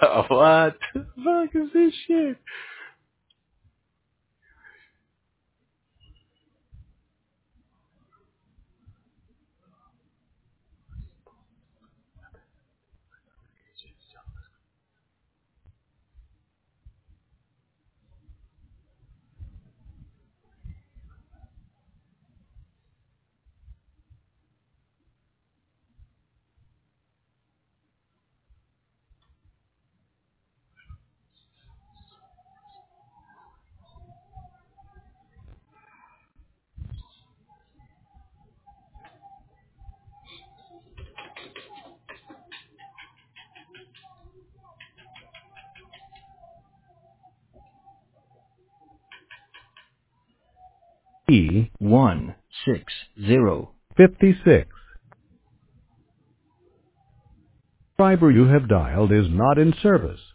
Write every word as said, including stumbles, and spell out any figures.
What the fuck is this shit? E one six zero fifty-six. Subscriber you have dialed is not in service.